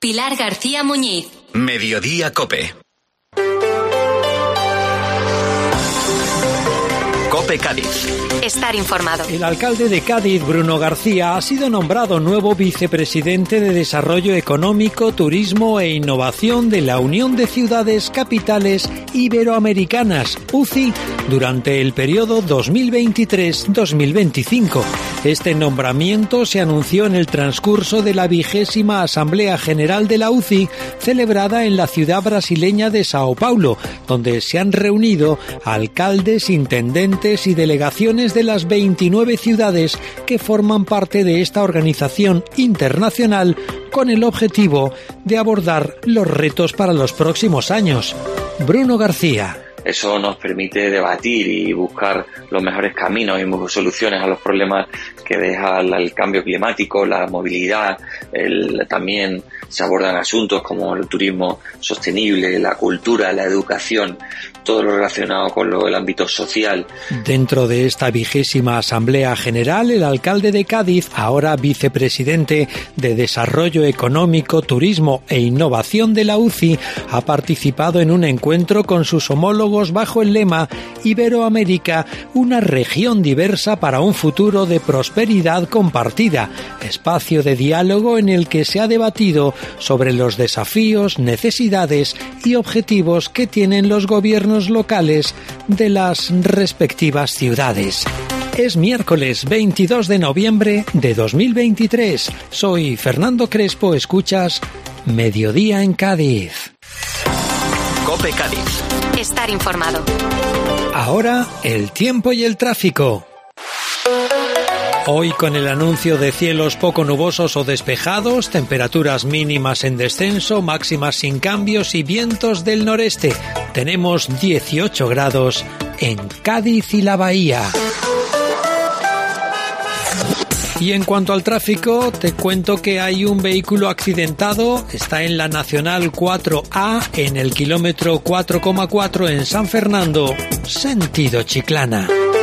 Pilar García Muñiz. Mediodía COPE. COPE Cádiz. Estar informado. El alcalde de Cádiz, Bruno García, ha sido nombrado nuevo vicepresidente de Desarrollo Económico, Turismo e Innovación de la Unión de Ciudades Capitales Iberoamericanas, UCI, durante el periodo 2023-2025. Este nombramiento se anunció en el transcurso de la 20ª Asamblea General de la UCI, celebrada en la ciudad brasileña de Sao Paulo, donde se han reunido alcaldes, intendentes y delegaciones de las 29 ciudades que forman parte de esta organización internacional con el objetivo de abordar los retos para los próximos años. Bruno García. Eso nos permite debatir y buscar los mejores caminos y soluciones a los problemas que deja el cambio climático, la movilidad. También se abordan asuntos como el turismo sostenible, la cultura, la educación, todo lo relacionado con el ámbito social. Dentro de esta 20ª Asamblea General, el alcalde de Cádiz, ahora vicepresidente de Desarrollo Económico, Turismo e Innovación de la UCI, ha participado en un encuentro con sus homólogos bajo el lema Iberoamérica, una región diversa para un futuro de prosperidad compartida, espacio de diálogo en el que se ha debatido sobre los desafíos, necesidades y objetivos que tienen los gobiernos locales de las respectivas ciudades. Es miércoles 22 de noviembre de 2023. Soy Fernando Crespo, escuchas Mediodía en Cádiz. COPE Cádiz. Estar informado. Ahora, el tiempo y el tráfico. Hoy, con el anuncio de cielos poco nubosos o despejados, temperaturas mínimas en descenso, máximas sin cambios y vientos del noreste. Tenemos 18 grados en Cádiz y la Bahía. Y en cuanto al tráfico, te cuento que hay un vehículo accidentado, está en la Nacional 4A, en el kilómetro 4,4 en San Fernando, sentido Chiclana.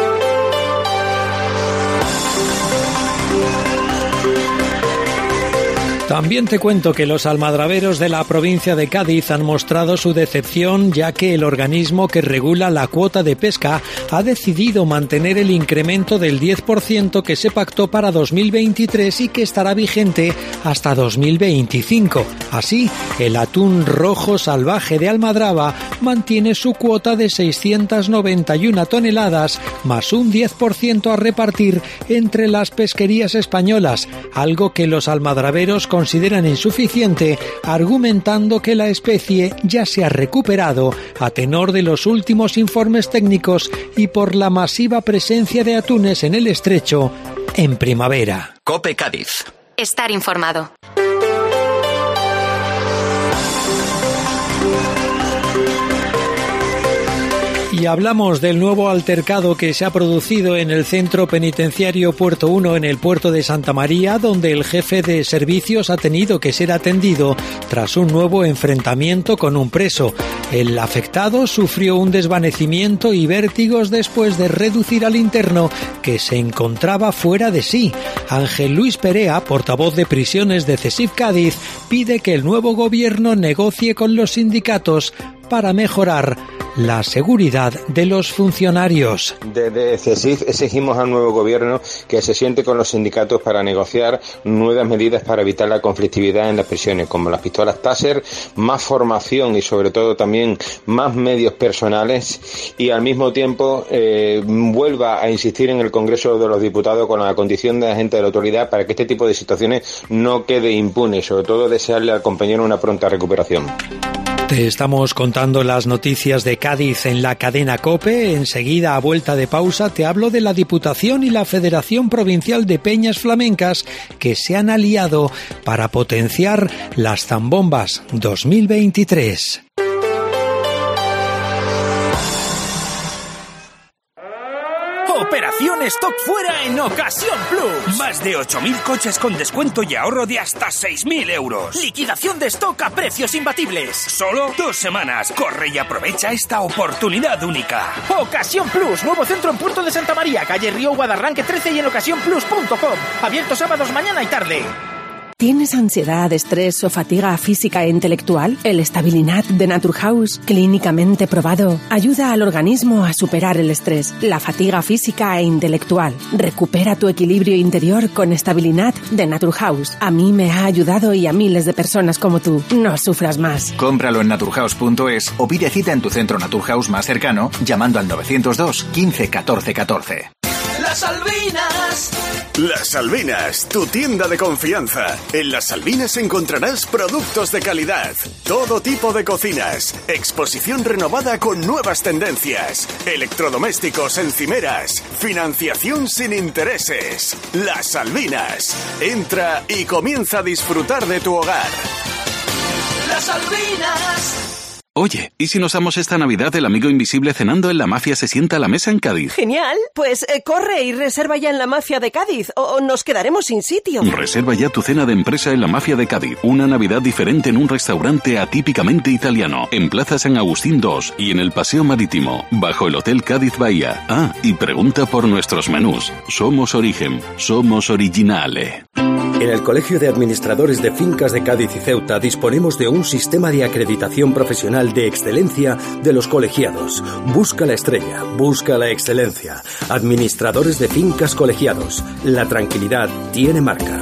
También te cuento que los almadraberos de la provincia de Cádiz han mostrado su decepción, ya que el organismo que regula la cuota de pesca ha decidido mantener el incremento del 10% que se pactó para 2023 y que estará vigente hasta 2025. Así, el atún rojo salvaje de Almadraba mantiene su cuota de 691 toneladas, más un 10% a repartir entre las pesquerías españolas, algo que los almadraberos consideran insuficiente, argumentando que la especie ya se ha recuperado a tenor de los últimos informes técnicos y por la masiva presencia de atunes en el estrecho en primavera. COPE Cádiz. Estar informado. Y hablamos del nuevo altercado que se ha producido en el centro penitenciario Puerto 1 en el puerto de Santa María, donde el jefe de servicios ha tenido que ser atendido tras un nuevo enfrentamiento con un preso. El afectado sufrió un desvanecimiento y vértigos después de reducir al interno, que se encontraba fuera de sí. Ángel Luis Perea, portavoz de prisiones de CESIF Cádiz, pide que el nuevo gobierno negocie con los sindicatos para mejorar la seguridad de los funcionarios. Desde CESIF exigimos al nuevo gobierno que se siente con los sindicatos para negociar nuevas medidas para evitar la conflictividad en las prisiones, como las pistolas Taser, más formación y sobre todo también más medios personales, y al mismo tiempo vuelva a insistir en el Congreso de los Diputados con la condición de agente de la autoridad para que este tipo de situaciones no quede impune, sobre todo desearle al compañero una pronta recuperación. Te estamos contando las noticias de Cádiz en la cadena COPE. Enseguida, a vuelta de pausa, te hablo de la Diputación y la Federación Provincial de Peñas Flamencas que se han aliado para potenciar las Zambombas 2023. Operación Stock Fuera en Ocasión Plus. Más de 8.000 coches con descuento y ahorro de hasta 6.000 euros. Liquidación de stock a precios imbatibles. Solo 2 semanas. Corre y aprovecha esta oportunidad única. Ocasión Plus. Nuevo centro en Puerto de Santa María, calle Río Guadarranque 13 y en ocasiónplus.com. Abierto sábados mañana y tarde. ¿Tienes ansiedad, estrés o fatiga física e intelectual? El Stabilinat de Naturhaus, clínicamente probado, ayuda al organismo a superar el estrés, la fatiga física e intelectual. Recupera tu equilibrio interior con Stabilinat de Naturhaus. A mí me ha ayudado y a miles de personas como tú. No sufras más. Cómpralo en naturhaus.es o pide cita en tu centro Naturhaus más cercano llamando al 902 15 14 14. Las Salvinas. Las Salvinas, tu tienda de confianza. En Las Salvinas encontrarás productos de calidad, todo tipo de cocinas, exposición renovada con nuevas tendencias, electrodomésticos, encimeras, financiación sin intereses. Las Salvinas. Entra y comienza a disfrutar de tu hogar. Las Salvinas. Oye, ¿y si nos damos esta Navidad el amigo invisible cenando en La Mafia se sienta a la mesa en Cádiz? Genial, pues corre y reserva ya en La Mafia de Cádiz o nos quedaremos sin sitio. Reserva ya tu cena de empresa en La Mafia de Cádiz. Una Navidad diferente en un restaurante atípicamente italiano. En Plaza San Agustín 2 y en el Paseo Marítimo, bajo el Hotel Cádiz Bahía. Ah, y pregunta por nuestros menús. Somos Origen, somos originale. En el Colegio de Administradores de Fincas de Cádiz y Ceuta disponemos de un sistema de acreditación profesional de excelencia de los colegiados. Busca la estrella, busca la excelencia. Administradores de Fincas Colegiados. La tranquilidad tiene marca.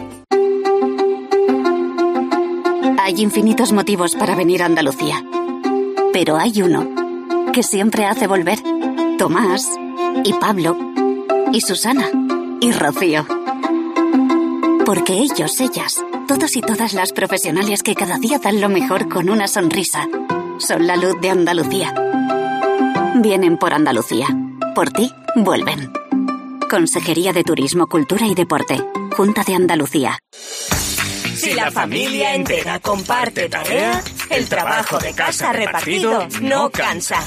Hay infinitos motivos para venir a Andalucía. Pero hay uno que siempre hace volver. Tomás, y Pablo, y Susana, y Rocío. Porque ellos, ellas, todos y todas las profesionales que cada día dan lo mejor con una sonrisa, son la luz de Andalucía. Vienen por Andalucía. Por ti, vuelven. Consejería de Turismo, Cultura y Deporte. Junta de Andalucía. Si la familia entera comparte tarea, el trabajo de casa repartido no cansa.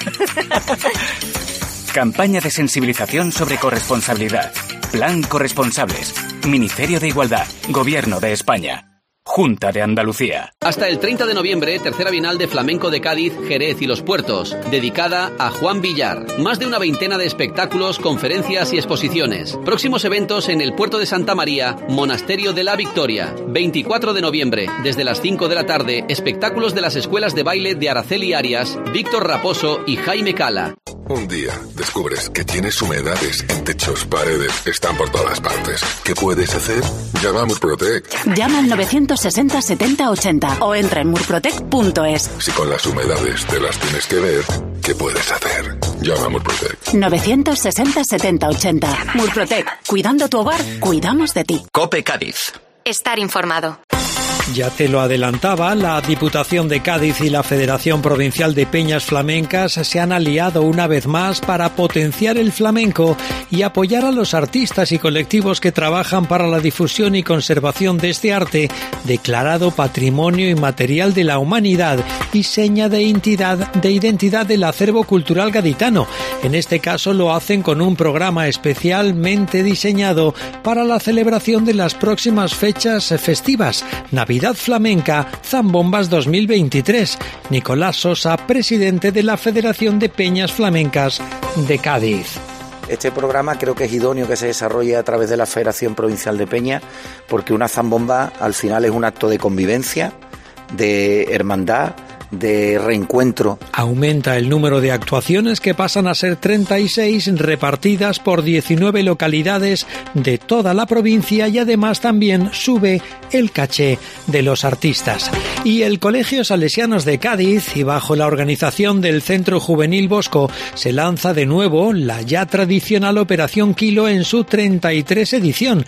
Campaña de sensibilización sobre corresponsabilidad. Plan Corresponsables. Ministerio de Igualdad. Gobierno de España. Junta de Andalucía. Hasta el 30 de noviembre, tercera Bienal de Flamenco de Cádiz, Jerez y Los Puertos, dedicada a Juan Villar. Más de una veintena de espectáculos, conferencias y exposiciones. Próximos eventos en el Puerto de Santa María, Monasterio de la Victoria. 24 de noviembre, desde las 5 de la tarde, espectáculos de las escuelas de baile de Araceli Arias, Víctor Raposo y Jaime Cala. Un día descubres que tienes humedades en techos, paredes, están por todas partes. ¿Qué puedes hacer? Llama a Murprotec. Llama al 960 70 80 o entra en murprotec.es. Si con las humedades te las tienes que ver, ¿qué puedes hacer? Llama a Murprotec. 960 70 80. Murprotec. Cuidando tu hogar, cuidamos de ti. COPE Cádiz. Estar informado. Ya te lo adelantaba, la Diputación de Cádiz y la Federación Provincial de Peñas Flamencas se han aliado una vez más para potenciar el flamenco y apoyar a los artistas y colectivos que trabajan para la difusión y conservación de este arte, declarado Patrimonio Inmaterial de la Humanidad y seña de identidad del acervo cultural gaditano. En este caso lo hacen con un programa especialmente diseñado para la celebración de las próximas fechas festivas, Navidad Flamenca, Zambombas 2023. Nicolás Sosa, presidente de la Federación de Peñas Flamencas de Cádiz. Este programa creo que es idóneo que se desarrolle a través de la Federación Provincial de Peñas, porque una zambomba al final es un acto de convivencia, de hermandad, de reencuentro. Aumenta el número de actuaciones, que pasan a ser 36, repartidas por 19 localidades de toda la provincia, y además también sube el caché de los artistas. Y el Colegio Salesianos de Cádiz, y bajo la organización del Centro Juvenil Bosco, se lanza de nuevo la ya tradicional Operación Kilo en su 33 edición,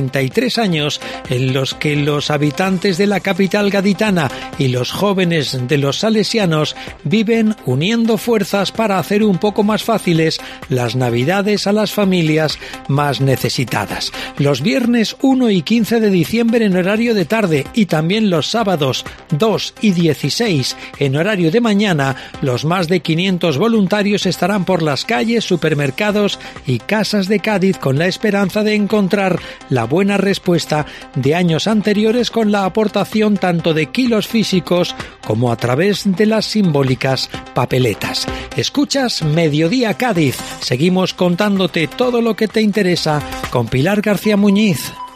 33 años en los que los habitantes de la capital gaditana y los jóvenes de los salesianos viven uniendo fuerzas para hacer un poco más fáciles las Navidades a las familias más necesitadas. Los viernes 1 y 15 de diciembre en horario de tarde, y también los sábados 2 y 16 en horario de mañana, los más de 500 voluntarios estarán por las calles, supermercados y casas de Cádiz con la esperanza de encontrar la buena respuesta de años anteriores, con la aportación tanto de kilos físicos como a través de las simbólicas papeletas. Escuchas Mediodía Cádiz. Seguimos contándote todo lo que te interesa con Pilar García Muñiz.